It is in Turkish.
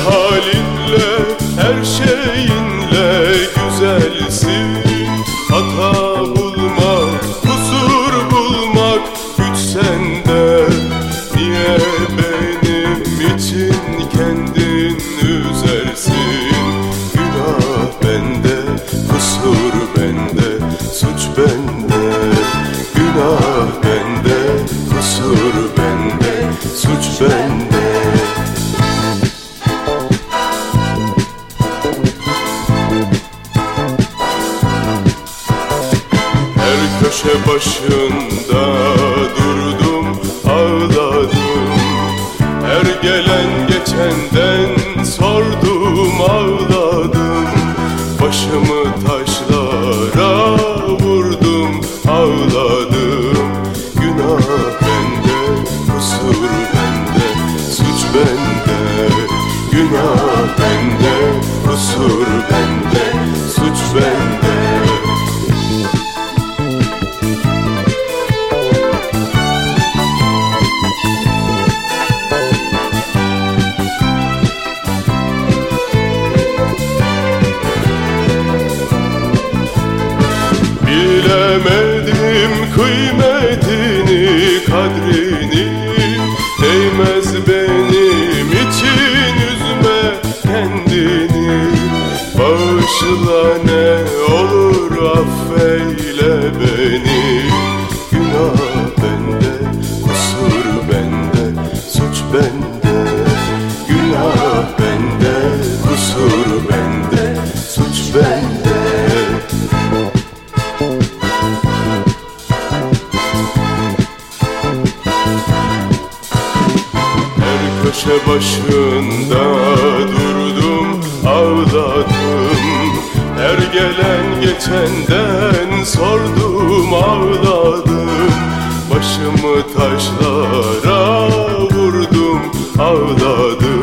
halinle, her şeyinle güzelsin. Hata bulmak, kusur bulmak güç sende. Niye benim için kendin üzersin? Günah bende, kusur bende, suç bende. Günah bende, kusur bende, suç bende. Her köşe başında durdum, ağladım. Her gelen geçenden sordum, ağladım. Başımı taşlara vurdum, ağladım. Günah bende, kusur bende, suç bende. Günah bende, kusur bende, suç bende. Bilemedim kıymetini, kadrini. Değmez benim için üzme kendini. Bağışla ne olur affeyle beni. Günah bende, kusur bende, suç bende. Günah bende, kusur bende, suç bende. Köşe başında durdum, ağladım. Her gelen geçenden sordum, ağladım. Başımı taşlara vurdum, ağladım.